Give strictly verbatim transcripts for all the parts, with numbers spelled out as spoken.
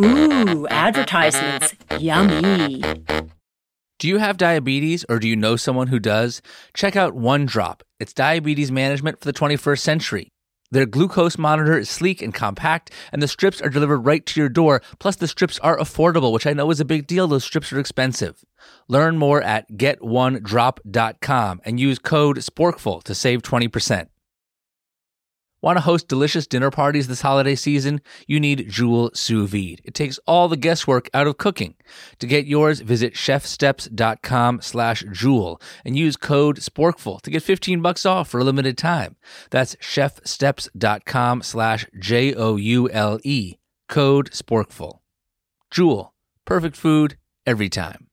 Ooh, advertisements. Yummy. Do you have diabetes or do you know someone who does? Check out One Drop. It's diabetes management for the twenty-first century. Their glucose monitor is sleek and compact, and the strips are delivered right to your door. Plus, the strips are affordable, which I know is a big deal. Those strips are expensive. Learn more at get one drop dot com and use code SPORKFUL to save twenty percent. Want to host delicious dinner parties this holiday season? You need Joule Sous Vide. It takes all the guesswork out of cooking. To get yours, visit chefsteps.com slash Joule and use code SPORKFUL to get fifteen bucks off for a limited time. That's chefsteps.com slash J O U L E. Code SPORKFUL. Joule. Perfect food every time.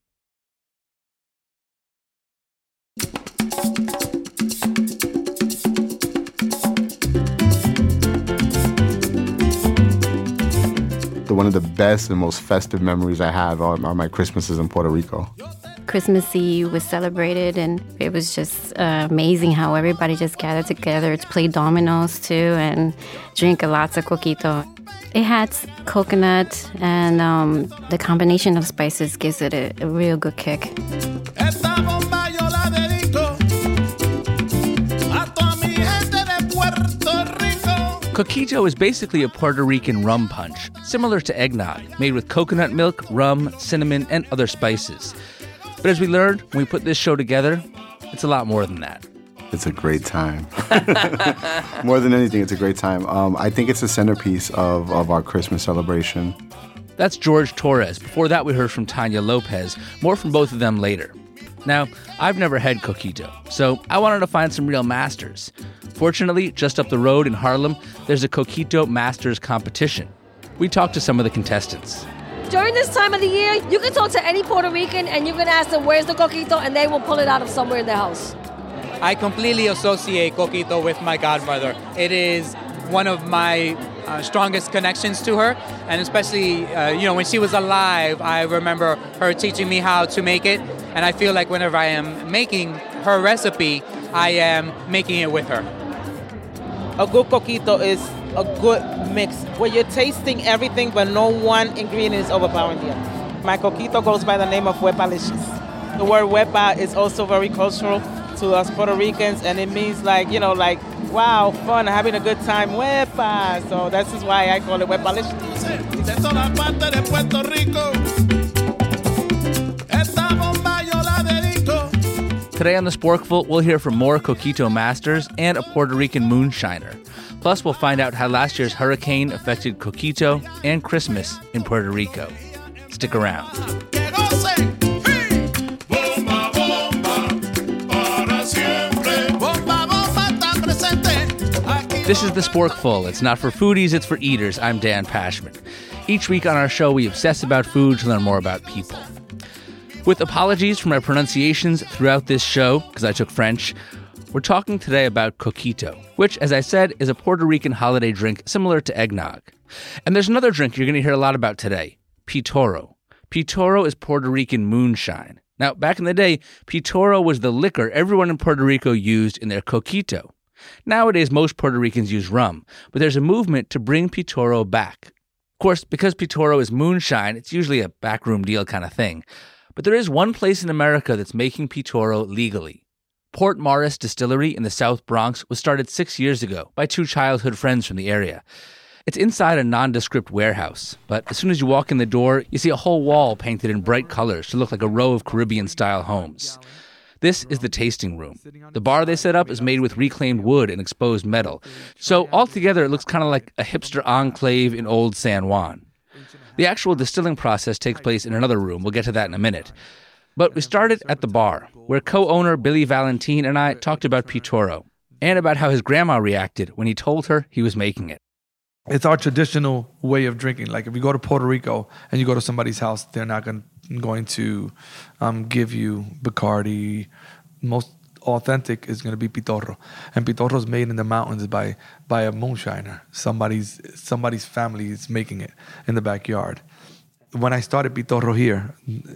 One of the best and most festive memories I have are, are my Christmases in Puerto Rico. Christmas Eve was celebrated, and it was just uh, amazing how everybody just gathered together to play dominoes, too, and drink lots of coquito. It had coconut, and um, the combination of spices gives it a, a real good kick. Coquito is basically a Puerto Rican rum punch, similar to eggnog, made with coconut milk, rum, cinnamon, and other spices. But as we learned when we put this show together, it's a lot more than that. It's a great time. More than anything, it's a great time. Um, I think it's the centerpiece of, of our Christmas celebration. That's George Torres. Before that, we heard from Tanya Lopez. More from both of them later. Now, I've never had coquito, so I wanted to find some real masters. Fortunately, just up the road in Harlem, there's a Coquito Masters competition. We talked to some of the contestants. During this time of the year, you can talk to any Puerto Rican and you can ask them, where's the coquito? And they will pull it out of somewhere in their house. I completely associate coquito with my godmother. It is one of my uh, strongest connections to her. And especially, uh, you know, when she was alive, I remember her teaching me how to make it. And I feel like whenever I am making her recipe, I am making it with her. A good coquito is a good mix where you're tasting everything, but no one ingredient is overpowering the other. My coquito goes by the name of huepalicious. The word huepa is also very cultural to us Puerto Ricans, and it means like, you know, like, wow, fun, having a good time, huepa. So this is why I call it huepalicious. Today on The Sporkful, we'll hear from more Coquito masters and a Puerto Rican moonshiner. Plus, we'll find out how last year's hurricane affected Coquito and Christmas in Puerto Rico. Stick around. This is The Sporkful. It's not for foodies, it's for eaters. I'm Dan Pashman. Each week on our show, we obsess about food to learn more about people. With apologies for my pronunciations throughout this show, because I took French, we're talking today about coquito, which, as I said, is a Puerto Rican holiday drink similar to eggnog. And there's another drink you're going to hear a lot about today, pitoro. Pitoro is Puerto Rican moonshine. Now, back in the day, pitoro was the liquor everyone in Puerto Rico used in their coquito. Nowadays, most Puerto Ricans use rum, but there's a movement to bring pitoro back. Of course, because pitoro is moonshine, it's usually a backroom deal kind of thing. But there is one place in America that's making pitoro legally. Port Morris Distillery in the South Bronx was started six years ago by two childhood friends from the area. It's inside a nondescript warehouse, but as soon as you walk in the door, you see a whole wall painted in bright colors to look like a row of Caribbean-style homes. This is the tasting room. The bar they set up is made with reclaimed wood and exposed metal. So altogether, it looks kind of like a hipster enclave in old San Juan. The actual distilling process takes place in another room. We'll get to that in a minute. But we started at the bar, where co-owner Billy Valentin and I talked about pitoro and about how his grandma reacted when he told her he was making it. It's our traditional way of drinking. Like if you go to Puerto Rico and you go to somebody's house, they're not going, going to um, give you Bacardi. Most authentic is going to be pitoro. And pitoro is made in the mountains by by a moonshiner. Somebody's somebody's family is making it in the backyard. When I started pitoro here,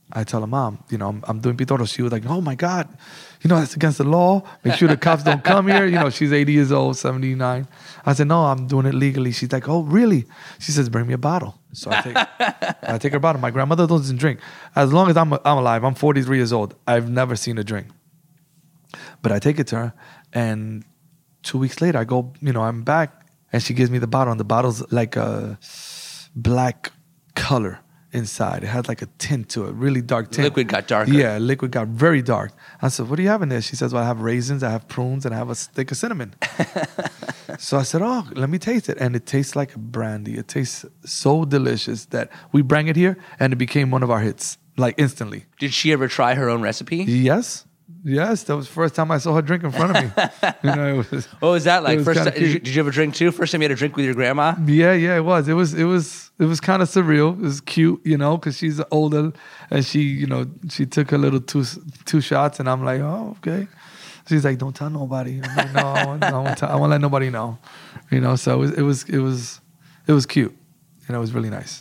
I tell her, Mom, you know, I'm, I'm doing pitorro. She was like, oh my God, you know, that's against the law. Make sure the cops don't come here. You know, she's eighty years old, seventy-nine. I said, no, I'm doing it legally. She's like, oh, really? She says, bring me a bottle. So I take, I take her bottle. My grandmother doesn't drink. As long as I'm, I'm alive, I'm forty-three years old. I've never seen her drink. But I take it to her, and two weeks later, I go, you know, I'm back, and she gives me the bottle, and the bottle's like a black color inside. It had like a tint to it, really dark tint. Liquid got darker. Yeah, liquid got very dark. I said, what do you have in there? She says, well, I have raisins, I have prunes, and I have a stick of cinnamon. So I said, oh, let me taste it. And it tastes like a brandy. It tastes so delicious that we bring it here, and it became one of our hits, like instantly. Did she ever try her own recipe? Yes. Yes, that was the first time I saw her drink in front of me. You know, it was, what was that like? was First, kinda time, did, you, cute. did you ever drink too? First time you had a drink with your grandma? Yeah, yeah, it was. It was, it was, it was kind of surreal. It was cute, you know, because she's older, and she, you know, she took a little two two shots, and I'm like, oh, okay. She's like, don't tell nobody. I'm like, no, I won't, I won't, tell, I won't let nobody know, you know. So it was, it was, it was, it was cute, and it was really nice.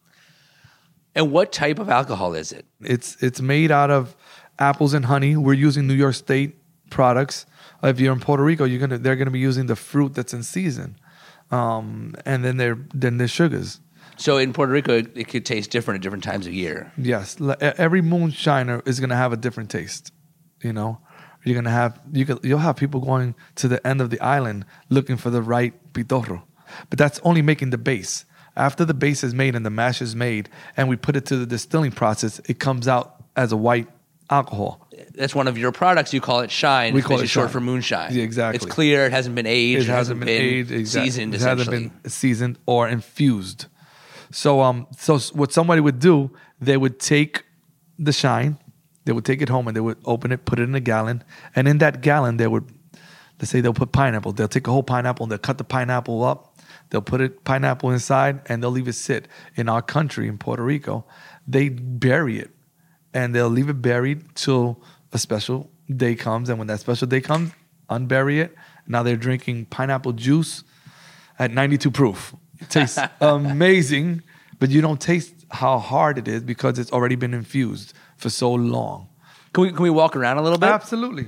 And what type of alcohol is it? It's it's made out of apples and honey. We're using New York State products. If you're in Puerto Rico, you're gonna they're gonna be using the fruit that's in season, um, and then they're then there's sugars. So in Puerto Rico, it, it could taste different at different times of year. Yes, L- every moonshiner is gonna have a different taste. You know, you're gonna have you can, you'll have people going to the end of the island looking for the right pitorro, but that's only making the base. After the base is made and the mash is made, and we put it to the distilling process, it comes out as a white alcohol. That's one of your products. You call it Shine. We It's call basically it short Shine. for moonshine. Yeah, exactly. It's clear. It hasn't been aged. It hasn't been, aged, exactly. seasoned. It Essentially, hasn't been seasoned or infused. So, um, so s- what somebody would do, they would take the Shine, they would take it home, and they would open it, put it in a gallon, and in that gallon, they would, let's say, they'll put pineapple. They'll take a whole pineapple and they'll cut the pineapple up. They'll put it pineapple inside, and they'll leave it sit. In our country, in Puerto Rico, they bury it, and they'll leave it buried till a special day comes. And when that special day comes, unbury it. Now they're drinking pineapple juice at ninety-two proof. It tastes amazing, but you don't taste how hard it is because it's already been infused for so long. can we can we walk around a little bit? Absolutely.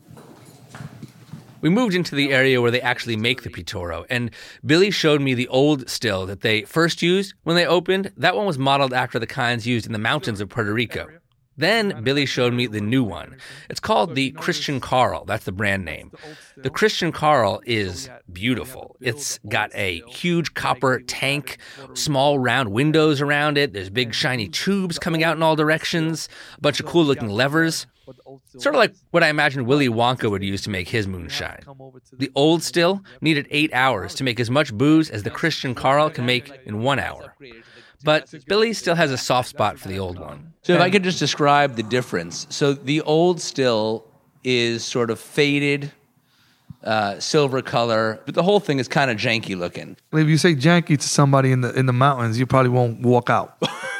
We moved into the area where they actually make the Pitorro, and Billy showed me the old still that they first used when they opened. That one was modeled after the kinds used in the mountains of Puerto Rico. Then Billy showed me the new one. It's called the Christian Carl. That's the brand name. The Christian Carl is beautiful. It's got a huge copper tank, small round windows around it. There's big shiny tubes coming out in all directions, a bunch of cool looking levers. Sort of like what I imagine Willy Wonka would use to make his moonshine. The old still needed eight hours to make as much booze as the Christian Carl can make in one hour. But Billy still has a soft spot for the old one. So if I could just describe the difference. So the old still is sort of faded, uh, silver color, but the whole thing is kind of janky looking. If you say janky to somebody in the in the mountains, you probably won't walk out.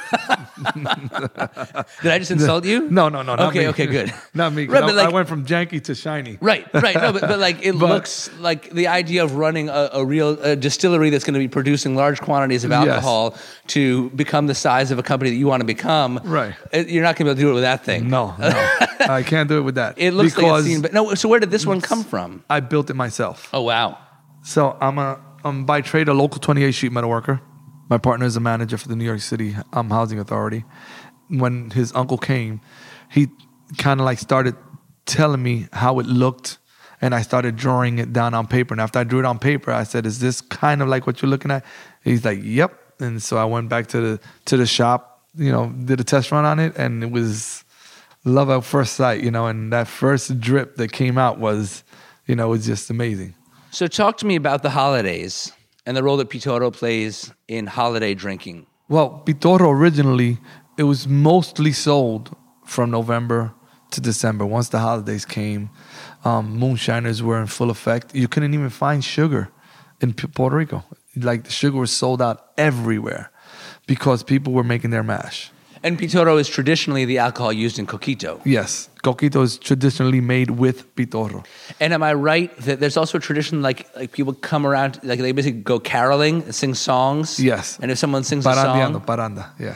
Did I just insult you? No, no, no. Not Okay, me. okay, good. Not me. 'cause Right, I, but like- I went from janky to shiny. Right, right. No, but, but like it But- looks like the idea of running a, a real a distillery that's going to be producing large quantities of Yes. alcohol to become the size of a company that you want to become. Right. it- You're not going to be able to do it with that thing. No, no. I can't do it with that. It looks because like it's seen, but no. So where did this one come from? I built it myself. Oh wow. So I'm a I'm by trade a local twenty-eight sheet metal worker. My partner is a manager for the New York City um, Housing Authority. When his uncle came, he kind of like started telling me how it looked, and I started drawing it down on paper. And after I drew it on paper, I said, "Is this kind of like what you're looking at?" He's like, "Yep." And so I went back to the to the shop, you know, did a test run on it, and it was love at first sight, you know. And that first drip that came out was, you know, was just amazing. So talk to me about the holidays and the role that Pitorro plays in holiday drinking. Well, Pitorro originally, it was mostly sold from November to December. Once the holidays came, um, moonshiners were in full effect. You couldn't even find sugar in P- Puerto Rico. Like the sugar was sold out everywhere because people were making their mash. And Pitorro is traditionally the alcohol used in coquito. Yes, coquito is traditionally made with Pitorro. And am I right that there's also a tradition like like people come around, like they basically go caroling and sing songs? Yes. And if someone sings a Parandeando, song, paranda, yeah.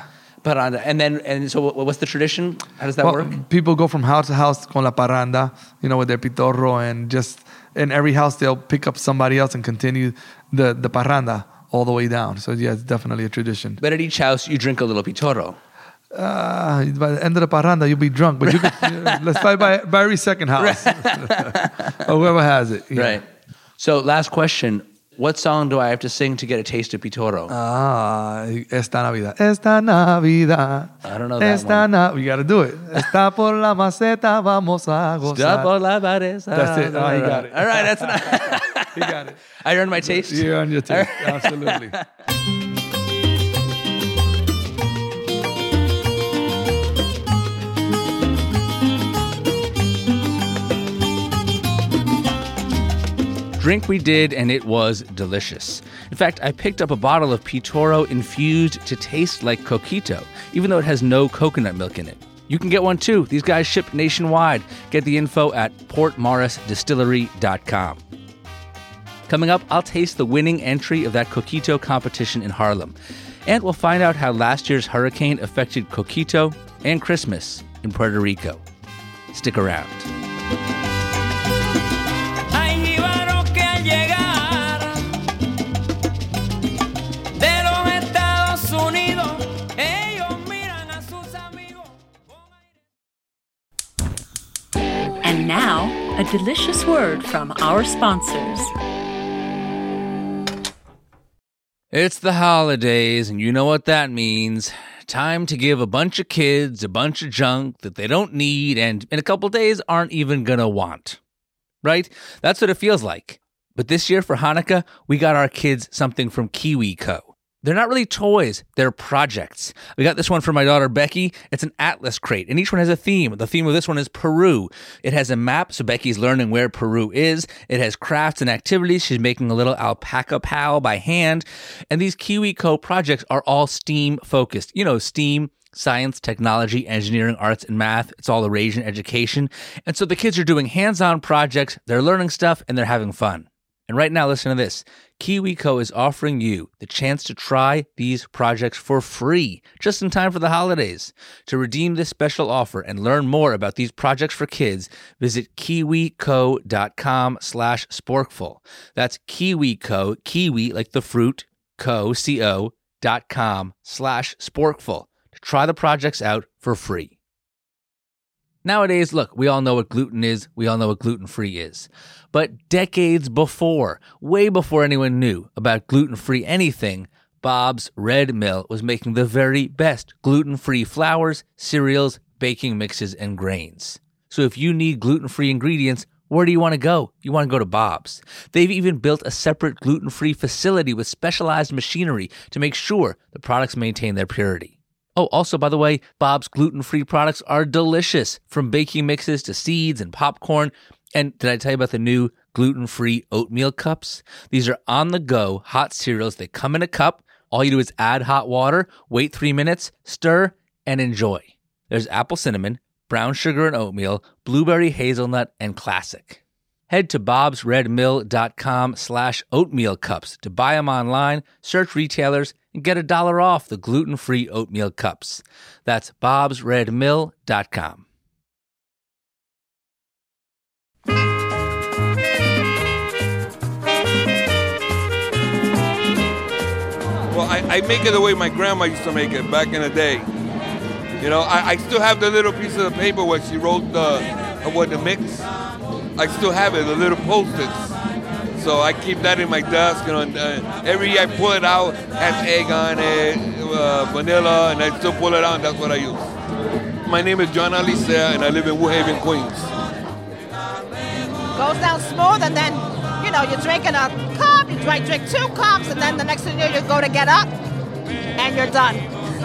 Parranda. And then, and so what's the tradition? How does that well, work? People go from house to house con la parranda, you know, with their pitorro, and just in every house they'll pick up somebody else and continue the, the parranda all the way down. So yeah, it's definitely a tradition. But at each house, you drink a little pitorro. Uh, by the end of the parranda, you'll be drunk. But you could, you know, let's try by, by every second house. Or whoever has it. Yeah. Right. So last question. What song do I have to sing to get a taste of pitorro? Ah, Esta Navidad. Esta Navidad. I don't know that Esta one. Na- we got to do it. Está por la maceta, vamos a gozar. Está por la vareza. That's it. Oh, he got it. All right, that's not. He got it. I earned my taste. You earned your taste. Absolutely. Drink we did, and it was delicious. In fact, I picked up a bottle of Pitorro infused to taste like coquito, even though it has no coconut milk in it. You can get one too. These guys ship nationwide. Get the info at port morris distillery dot com. Coming up, I'll taste the winning entry of that coquito competition in Harlem. And we'll find out how last year's hurricane affected coquito and Christmas in Puerto Rico. Stick around. And now, a delicious word from our sponsors. It's the holidays, and you know what that means. Time to give a bunch of kids a bunch of junk that they don't need and in a couple days aren't even gonna want. Right? That's what it feels like. But this year for Hanukkah, we got our kids something from KiwiCo. They're not really toys, they're projects. We got this one for my daughter Becky. It's an atlas crate, and each one has a theme. The theme of this one is Peru. It has a map, so Becky's learning where Peru is. It has crafts and activities. She's making a little alpaca pal by hand. And these KiwiCo projects are all STEAM focused. You know, STEAM, science, technology, engineering, arts, and math. It's all the rage in education. And so the kids are doing hands-on projects, they're learning stuff, and they're having fun. And right now, listen to this. KiwiCo is offering you the chance to try these projects for free, just in time for the holidays. To redeem this special offer and learn more about these projects for kids, visit kiwico.com slash sporkful. That's KiwiCo, kiwi like the fruit, co, C-O, dot com slash sporkful to try the projects out for free. Nowadays, look, we all know what gluten is. We all know what gluten-free is. But decades before, way before anyone knew about gluten-free anything, Bob's Red Mill was making the very best gluten-free flours, cereals, baking mixes, and grains. So if you need gluten-free ingredients, where do you want to go? You want to go to Bob's. They've even built a separate gluten-free facility with specialized machinery to make sure the products maintain their purity. Oh, also, by the way, Bob's gluten-free products are delicious, from baking mixes to seeds and popcorn. And did I tell you about the new gluten-free oatmeal cups? These are on-the-go hot cereals. They come in a cup. All you do is add hot water, wait three minutes, stir, and enjoy. There's apple cinnamon, brown sugar and oatmeal, blueberry hazelnut, and classic. Head to bobsredmill.com slash oatmeal cups to buy them online, search retailers, and get a dollar off the gluten-free oatmeal cups. That's bobsredmill dot com. Well, I, I make it the way my grandma used to make it back in the day. You know, I, I still have the little piece of the paper where she wrote the what the mix. I still have it, the little post-its. So I keep that in my desk. You know, and, uh, every year I pull it out, has egg on it, uh, vanilla, and I still pull it out, and that's what I use. My name is John Alicea, and I live in Woodhaven, Queens. Goes down smooth, and then, you know, you're drinking a cup, you drink, drink two cups, and then the next thing you know, you go to get up, and you're done.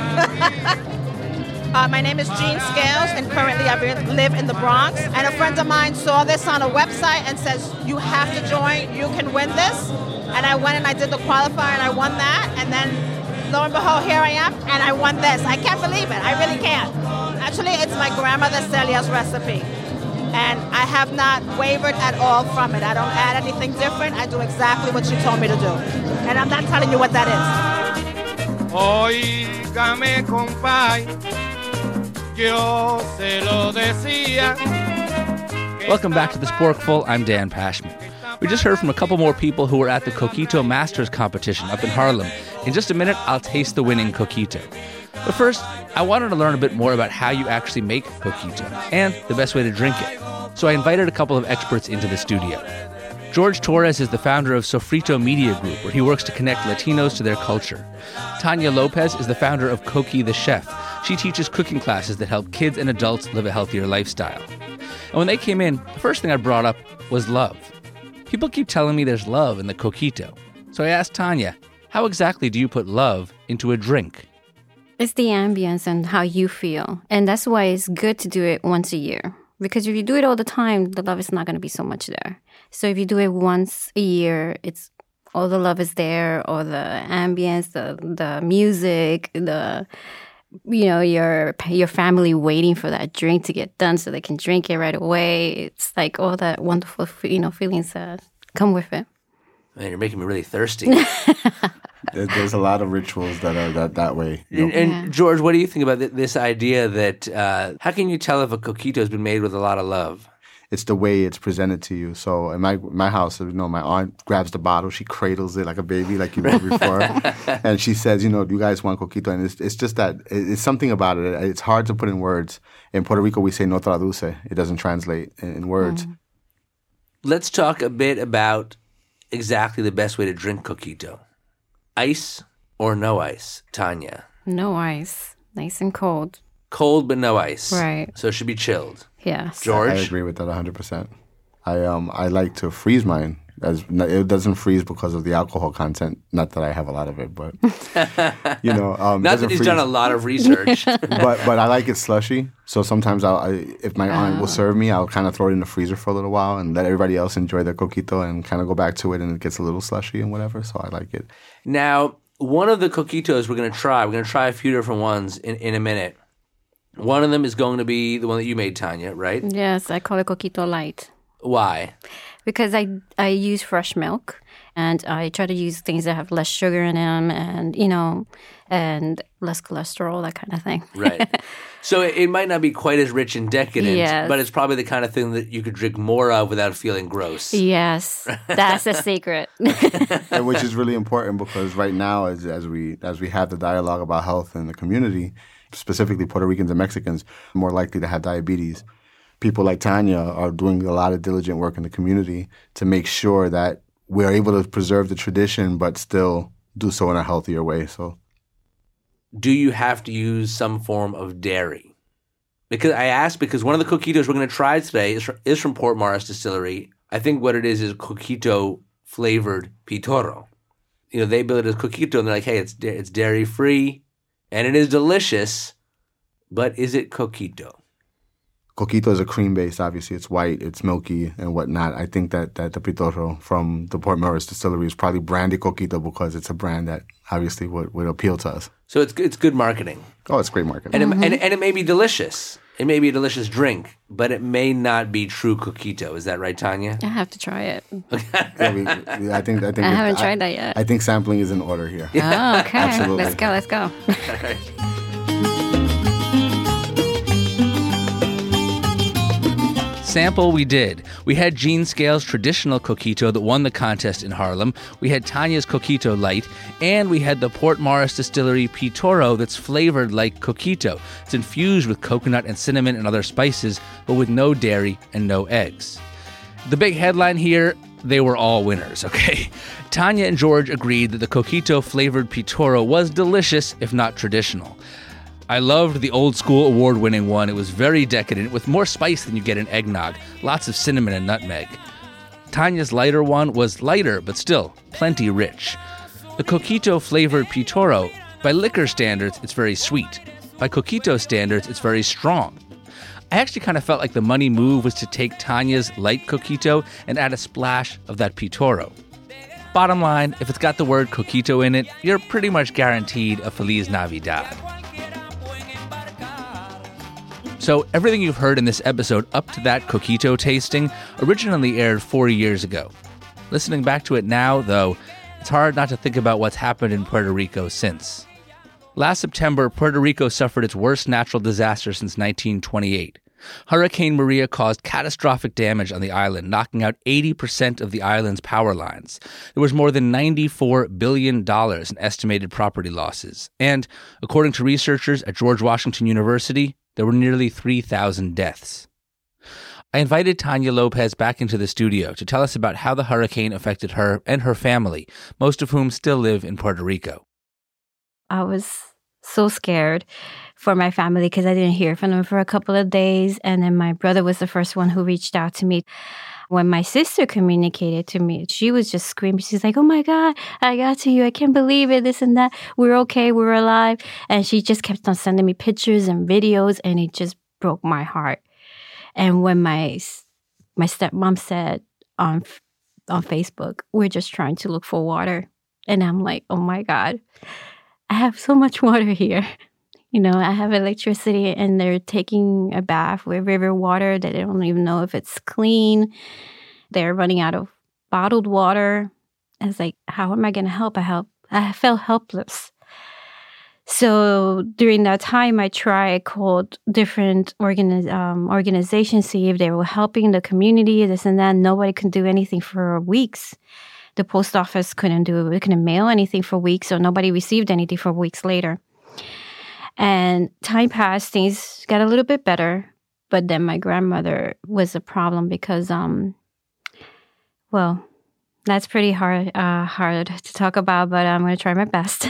uh, my name is Jean Scales, and currently I live in the Bronx. And a friend of mine saw this on a website and says, you have to join, you can win this. And I went and I did the qualifier, and I won that. And then, lo and behold, here I am, and I won this. I can't believe it. I really can't. Actually, it's my grandmother Celia's recipe. And I have not wavered at all from it. I don't add anything different. I do exactly what she told me to do. And I'm not telling you what that is. Óigame, compay, yo se lo decía. Welcome back to The Sporkful. I'm Dan Pashman. We just heard from a couple more people who were at the Coquito Masters competition up in Harlem. In just a minute, I'll taste the winning coquito. But first, I wanted to learn a bit more about how you actually make coquito and the best way to drink it. So I invited a couple of experts into the studio. George Torres is the founder of Sofrito Media Group, where he works to connect Latinos to their culture. Tanya Lopez is the founder of Coqui the Chef. She teaches cooking classes that help kids and adults live a healthier lifestyle. And when they came in, the first thing I brought up was love. People keep telling me there's love in the coquito. So I asked Tanya, how exactly do you put love into a drink? It's the ambience and how you feel. And that's why it's good to do it once a year. Because if you do it all the time, the love is not going to be so much there. So if you do it once a year, it's all the love is there, all the ambience, the the music, the you know your your family waiting for that drink to get done so they can drink it right away. It's like all that wonderful you know feelings that come with it. Man, you're making me really thirsty. There's a lot of rituals that are that, that way. You know? And, and George, what do you think about th- this idea that, uh, how can you tell if a coquito has been made with a lot of love? It's the way it's presented to you. So in my my house, you know, my aunt grabs the bottle, she cradles it like a baby, like you mentioned before, and she says, you know, do you guys want coquito? And it's, it's just that, it's something about it. It's hard to put in words. In Puerto Rico, we say no traduce. It doesn't translate in, in words. Mm. Let's talk a bit about exactly the best way to drink coquito. Ice or no ice, Tanya? No ice. Nice and cold. Cold but no ice. Right. So it should be chilled. Yes. George? I agree with that one hundred percent. I um I like to freeze mine. As it doesn't freeze because of the alcohol content. Not that I have a lot of it, but you know, um, not that he's freeze. done a lot of research. but but I like it slushy. So sometimes I'll, I, if my aunt oh. will serve me, I'll kind of throw it in the freezer for a little while and let everybody else enjoy their coquito and kind of go back to it, and it gets a little slushy and whatever. So I like it. Now, one of the coquitos we're going to try. We're going to try a few different ones in, in a minute. One of them is going to be the one that you made, Tanya, right? Yes, I call it coquito light. Why? Because I I use fresh milk, and I try to use things that have less sugar in them, and you know, and less cholesterol, that kind of thing. Right. So it, it might not be quite as rich and decadent, yes. but it's probably the kind of thing that you could drink more of without feeling gross. Yes, that's a secret. And which is really important because right now, as as we as we have the dialogue about health in the community, specifically Puerto Ricans and Mexicans, are more likely to have diabetes. People like Tanya are doing a lot of diligent work in the community to make sure that we're able to preserve the tradition but still do so in a healthier way. So, do you have to use some form of dairy? Because I asked because one of the coquitos we're going to try today is from, is from Port Morris Distillery. I think what it is is coquito flavored pitorro. You know, they build it as coquito and they're like, hey, it's it's dairy free and it is delicious, but is it coquito? Coquito is a cream base. Obviously, it's white, it's milky, and whatnot. I think that, that the pitorro from the Port Morris Distillery is probably branded coquito because it's a brand that obviously would, would appeal to us. So it's it's good marketing. Oh, it's great marketing. And, Mm-hmm. it, and, and it may be delicious. It may be a delicious drink, but it may not be true coquito. Is that right, Tanya? I have to try it. yeah, we, we, I think I think I it, haven't I, tried that yet. I think sampling is in order here. Oh, okay. Absolutely. Let's go. Let's go. All right. Sample we did. We had Gene Scales' traditional coquito that won the contest in Harlem. We had Tanya's coquito light, and we had the Port Morris Distillery pitorro that's flavored like coquito. It's infused with coconut and cinnamon and other spices, but with no dairy and no eggs. The big headline here, they were all winners, okay? Tanya and George agreed that the coquito flavored pitorro was delicious, if not traditional. I loved the old school award-winning one. It was very decadent, with more spice than you get in eggnog, lots of cinnamon and nutmeg. Tanya's lighter one was lighter, but still plenty rich. The coquito-flavored pitorro, by liquor standards, it's very sweet. By coquito standards, it's very strong. I actually kind of felt like the money move was to take Tanya's light coquito and add a splash of that pitorro. Bottom line, if it's got the word coquito in it, you're pretty much guaranteed a Feliz Navidad. So everything you've heard in this episode up to that coquito tasting originally aired four years ago. Listening back to it now, though, it's hard not to think about what's happened in Puerto Rico since. Last September, Puerto Rico suffered its worst natural disaster since nineteen twenty-eight. Hurricane Maria caused catastrophic damage on the island, knocking out eighty percent of the island's power lines. There was more than ninety-four billion dollars in estimated property losses. And, according to researchers at George Washington University, there were nearly three thousand deaths. I invited Tanya Lopez back into the studio to tell us about how the hurricane affected her and her family, most of whom still live in Puerto Rico. I was so scared for my family because I didn't hear from them for a couple of days. And then my brother was the first one who reached out to me. When my sister communicated to me, she was just screaming. She's like, oh my God, I got to you. I can't believe it, this and that. We're okay. We're alive. And she just kept on sending me pictures and videos, and it just broke my heart. And when my my stepmom said on on Facebook, we're just trying to look for water. And I'm like, oh my God, I have so much water here. You know, I have electricity, and they're taking a bath with river water that they don't even know if it's clean. They're running out of bottled water. I was like, how am I going to help? I help. I felt helpless. So during that time, I tried, called different organi- um, organizations, see if they were helping the community, this and that. Nobody could do anything for weeks. The post office couldn't do it. They couldn't mail anything for weeks, so nobody received anything for weeks later. And time passed, things got a little bit better. But then my grandmother was a problem because, um, well, that's pretty hard uh, hard to talk about, but I'm going to try my best.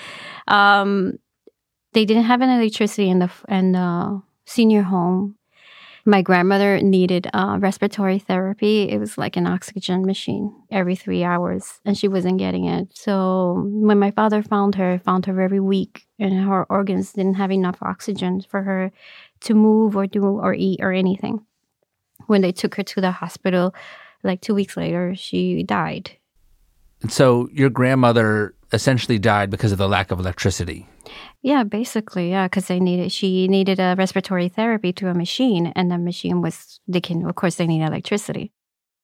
um, they didn't have any electricity in the, in the senior home. My grandmother needed uh, respiratory therapy. It was like an oxygen machine every three hours, and she wasn't getting it. So when my father found her, found her very weak, and her organs didn't have enough oxygen for her to move or do or eat or anything. When they took her to the hospital, like two weeks later, she died. And so your grandmother essentially died because of the lack of electricity. Yeah, basically, yeah, because they needed she needed a respiratory therapy through a machine, and the machine was they can of course they need electricity.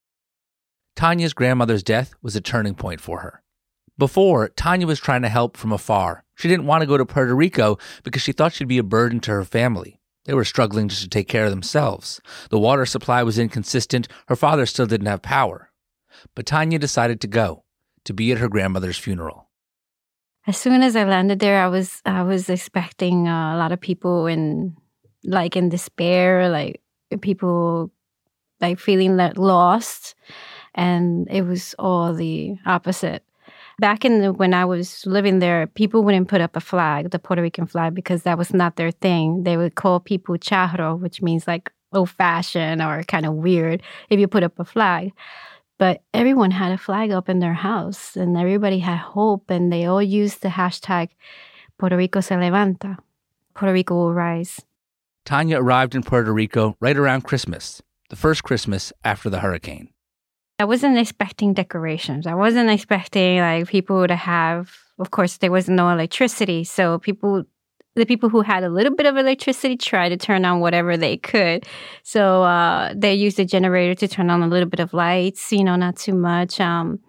Tanya's grandmother's death was a turning point for her. Before, Tanya was trying to help from afar. She didn't want to go to Puerto Rico because she thought she'd be a burden to her family. They were struggling just to take care of themselves. The water supply was inconsistent. Her father still didn't have power. But Tanya decided to go, to be at her grandmother's funeral. As soon as I landed there, I was I was expecting uh, a lot of people in like in despair, like people like feeling like lost, and it was all the opposite. Back in the, when I was living there, people wouldn't put up a flag, the Puerto Rican flag, because that was not their thing. They would call people charro, which means like old-fashioned or kind of weird if you put up a flag. But everyone had a flag up in their house, and everybody had hope, and they all used the hashtag Puerto Rico se levanta, Puerto Rico will rise. Tanya arrived in Puerto Rico right around Christmas, the first Christmas after the hurricane. I wasn't expecting decorations. I wasn't expecting like people to have, of course, there was no electricity. So people, the people who had a little bit of electricity tried to turn on whatever they could. So uh, they used the generator to turn on a little bit of lights, you know, not too much. Um,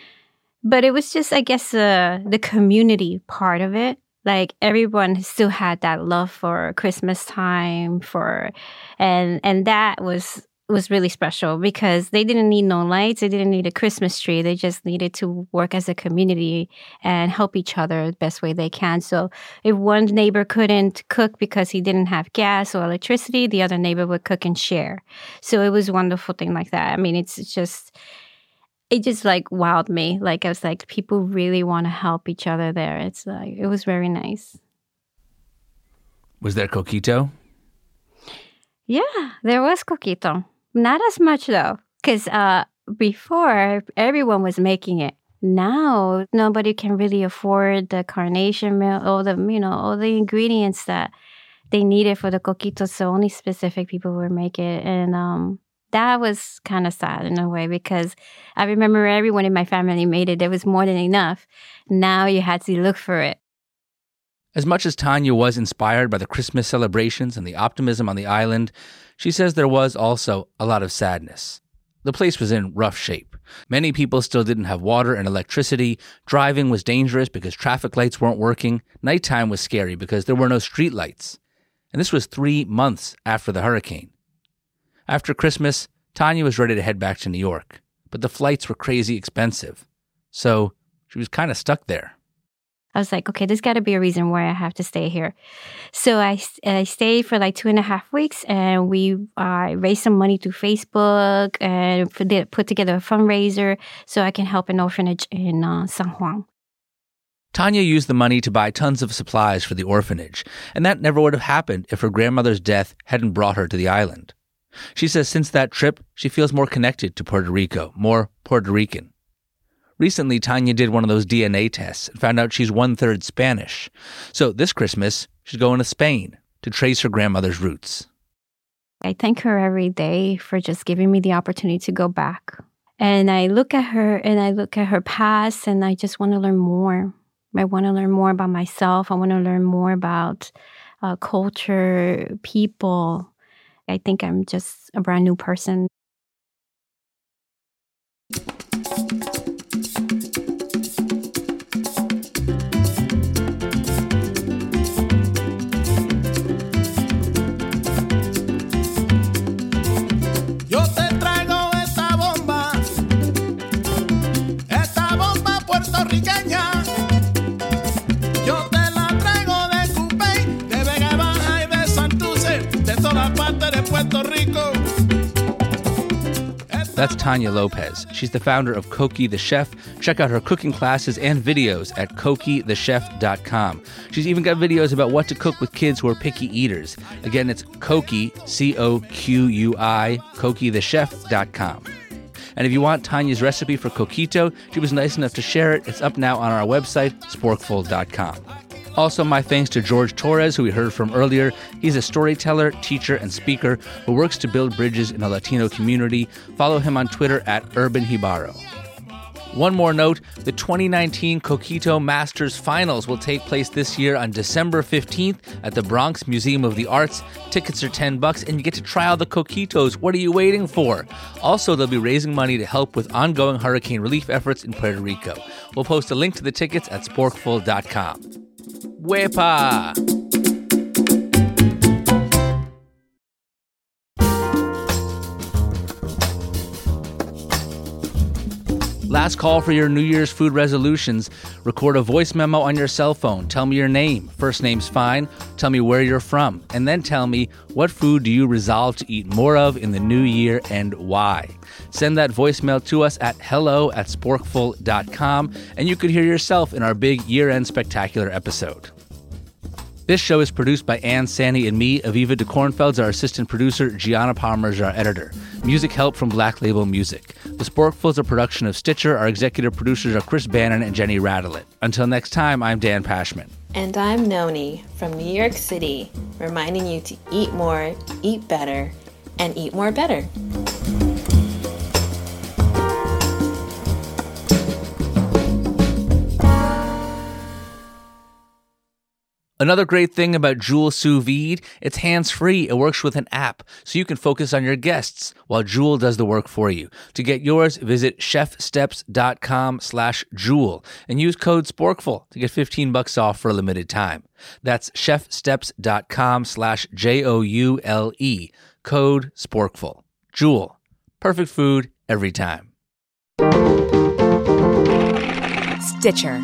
but it was just, I guess, uh, the community part of it. Like everyone still had that love for Christmas time for, and and that was was really special because they didn't need no lights. They didn't need a Christmas tree. They just needed to work as a community and help each other the best way they can. So if one neighbor couldn't cook because he didn't have gas or electricity, the other neighbor would cook and share. So it was a wonderful thing like that. I mean, it's just, it just like wowed me. Like I was like, people really want to help each other there. It's like, it was very nice. Was there coquito? Yeah, there was coquito. Not as much, though, because uh, before, everyone was making it. Now, nobody can really afford the carnation milk, all the, you know, all the ingredients that they needed for the coquito, so only specific people would make it. And um, that was kind of sad in a way, because I remember everyone in my family made it. There was more than enough. Now you had to look for it. As much as Tanya was inspired by the Christmas celebrations and the optimism on the island, she says there was also a lot of sadness. The place was in rough shape. Many people still didn't have water and electricity. Driving was dangerous because traffic lights weren't working. Nighttime was scary because there were no street lights. And this was three months after the hurricane. After Christmas, Tanya was ready to head back to New York, but the flights were crazy expensive. So she was kind of stuck there. I was like, okay, there's got to be a reason why I have to stay here. So I, I stayed for like two and a half weeks, and we uh, raised some money through Facebook and put, put together a fundraiser so I can help an orphanage in uh, San Juan. Tanya used the money to buy tons of supplies for the orphanage, and that never would have happened if her grandmother's death hadn't brought her to the island. She says since that trip, she feels more connected to Puerto Rico, more Puerto Rican. Recently, Tanya did one of those D N A tests and found out she's one-third Spanish. So this Christmas, she's going to Spain to trace her grandmother's roots. I thank her every day for just giving me the opportunity to go back. And I look at her and I look at her past, and I just want to learn more. I want to learn more about myself. I want to learn more about uh, culture, people. I think I'm just a brand new person. That's Tanya Lopez. She's the founder of Coqui the Chef. Check out her cooking classes and videos at coqui the chef dot com. She's even got videos about what to cook with kids who are picky eaters. Again, it's Coqui, C O Q U I, coqui the chef dot com. And if you want Tanya's recipe for coquito, she was nice enough to share it. It's up now on our website, sporkful dot com. Also, my thanks to George Torres, who we heard from earlier. He's a storyteller, teacher, and speaker who works to build bridges in the Latino community. Follow him on Twitter at Urban Hibaro. One more note, the twenty nineteen Coquito Masters Finals will take place this year on December fifteenth at the Bronx Museum of the Arts. Tickets are ten bucks, and you get to try all the coquitos. What are you waiting for? Also, they'll be raising money to help with ongoing hurricane relief efforts in Puerto Rico. We'll post a link to the tickets at sporkful dot com. Wepa! Last call for your New Year's food resolutions. Record a voice memo on your cell phone. Tell me your name. First name's fine. Tell me where you're from. And then tell me, what food do you resolve to eat more of in the new year and why? Send that voicemail to us at hello at sporkful dot com, and you could hear yourself in our big year-end spectacular episode. This show is produced by Ann Sani and me. Aviva de Kornfeld's our assistant producer. Gianna Palmer is our editor. Music help from Black Label Music. The Sporkful is a production of Stitcher. Our executive producers are Chris Bannon and Jenny Radelet. Until next time, I'm Dan Pashman. And I'm Noni from New York City, reminding you to eat more, eat better, and eat more better. Another great thing about Joule Sous Vide, it's hands-free. It works with an app, so you can focus on your guests while Joule does the work for you. To get yours, visit chefsteps.com slash Joule and use code SPORKFUL to get fifteen bucks off for a limited time. That's chefsteps.com slash J O U L E, code SPORKFUL. Joule, perfect food every time. Stitcher.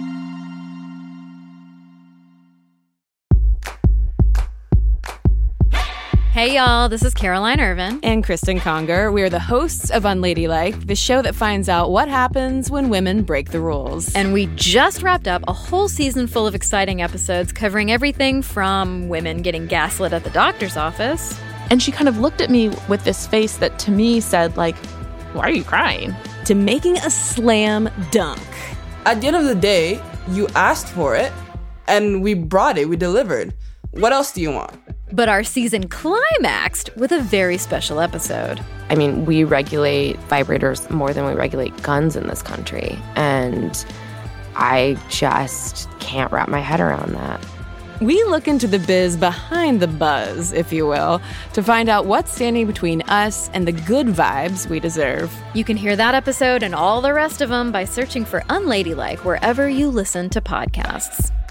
Hey y'all, this is Caroline Irvin. And Kristen Conger. We are the hosts of Unladylike, the show that finds out what happens when women break the rules. And we just wrapped up a whole season full of exciting episodes covering everything from women getting gaslit at the doctor's office. And she kind of looked at me with this face that to me said, like, why are you crying? To making a slam dunk. At the end of the day, you asked for it, and we brought it, we delivered. What else do you want? But our season climaxed with a very special episode. I mean, we regulate vibrators more than we regulate guns in this country. And I just can't wrap my head around that. We look into the biz behind the buzz, if you will, to find out what's standing between us and the good vibes we deserve. You can hear that episode and all the rest of them by searching for Unladylike wherever you listen to podcasts.